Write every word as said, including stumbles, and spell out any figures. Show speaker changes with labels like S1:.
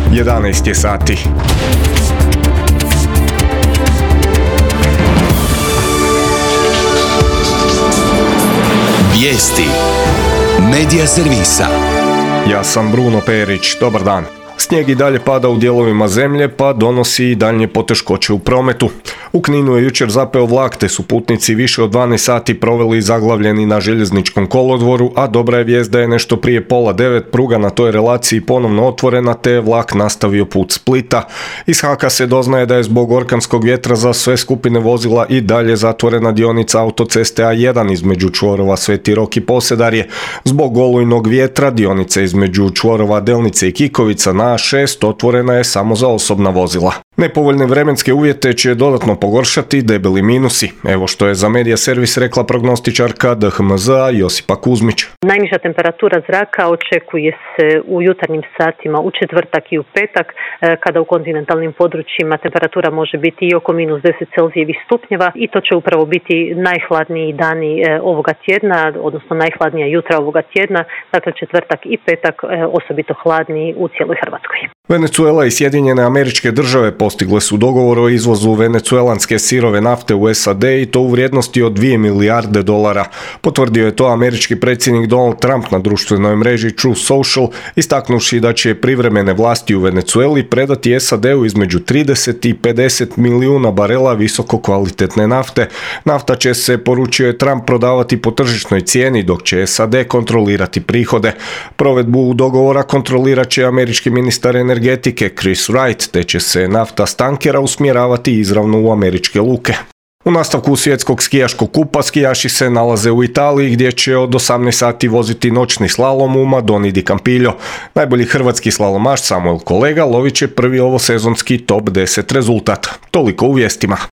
S1: jedanaest je sati.
S2: Vijesti Medija servisa.
S1: Ja sam Bruno Perić, dobar dan. Snijeg i dalje pada u dijelovima zemlje, pa donosi i daljnje poteškoće u prometu. U Kninu je jučer zapeo vlak, te su putnici više od dvanaest sati proveli zaglavljeni na željezničkom kolodvoru, a dobra je vijest da je nešto prije pola devet pruga na toj relaciji ponovno otvorena, te je vlak nastavio put Splita. Iz Haka se doznaje da je zbog orkanskog vjetra za sve skupine vozila i dalje zatvorena dionica autoceste A jedan između čvorova Sveti Rok i Posedarje. Zbog olujnog vjetra dionica između čvorova Delnice i Kikovica na A šest otvorena je samo za osobna vozila. Nepovoljne vremenske uvjete će dodatno pogoršati debeli minusi. Evo što je za Medija servis rekla prognostičarka D H M Z-a Josipa Kuzmić.
S3: Najniža temperatura zraka očekuje se u jutarnjim satima u četvrtak i u petak, kada u kontinentalnim područjima temperatura može biti i oko minus deset Celzijevih stupnjeva, i to će upravo biti najhladniji dani ovoga tjedna, odnosno najhladnija jutra ovoga tjedna, dakle četvrtak i petak osobito hladniji u cijeloj Hrvatskoj.
S1: Venezuela i Sjedinjene Američke Države postigle su dogovor o izvozu venecuelanske sirove nafte u S A D i to u vrijednosti od dvije milijarde dolara. Potvrdio je to američki predsjednik Donald Trump na društvenoj mreži Truth Social, istaknuvši da će privremene vlasti u Venezueli predati S A D-u između trideset i pedeset milijuna barela visoko kvalitetne nafte. Nafta će se, poručio je Trump, prodavati po tržišnoj cijeni, dok će S A D kontrolirati prihode. Provedbu dogovora kontrolirat će američki ministar energetike Chris Wright, te će se nafta s tankera usmjeravati izravno u američke luke. U nastavku svjetskog skijaškog kupa skijaši se nalaze u Italiji, gdje će od osamnaest sati voziti noćni slalom u Madoni di Campiglio. Najbolji hrvatski slalomaš Samuel Kolega lovit će prvi ovosezonski top deset rezultat. Toliko u vijestima.